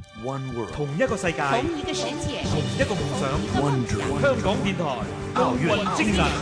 同一個世界， 同一個世界， 同一個夢想。香港電台奧運精神。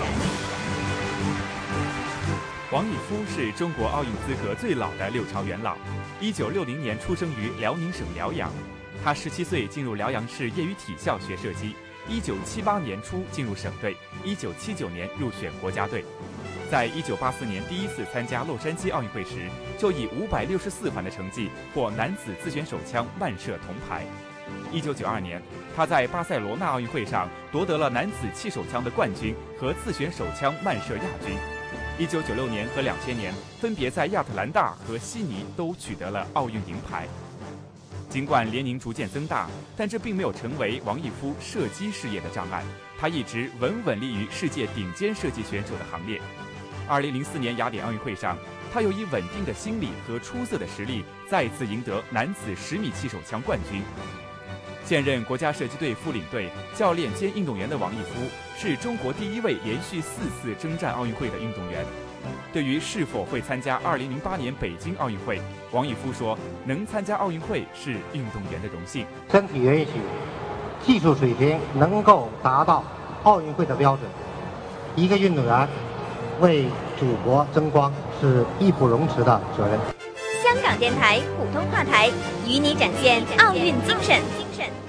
王以夫是中国奥运资格最老的六朝元老，1960年出生于辽宁省辽阳。他17岁进入辽阳市业余体校学射击，1978年初进入省队，1979年入选国家队。在1984年第一次参加洛杉矶奥运会时，就以564环的成绩获男子自选手枪慢射铜牌。1992年，他在巴塞罗那奥运会上夺得了男子气手枪的冠军和自选手枪慢射亚军。1996年和2000年，分别在亚特兰大和悉尼都取得了奥运银牌。尽管年龄逐渐增大，但这并没有成为王义夫射击事业的障碍，他一直稳稳立于世界顶尖射击选手的行列。2004年雅典奥运会上，他又以稳定的心理和出色的实力，再次赢得男子10米气手枪冠军。现任国家射击队副领队、教练兼运动员的王义夫，是中国第一位连续4次征战奥运会的运动员。对于是否会参加2008年北京奥运会，王义夫说：“能参加奥运会是运动员的荣幸。 身体允许，技术水平能够达到奥运会的标准，一个运动员为祖国争光是义不容辞的责任。” 香港电台普通话台与你展现奥运精神。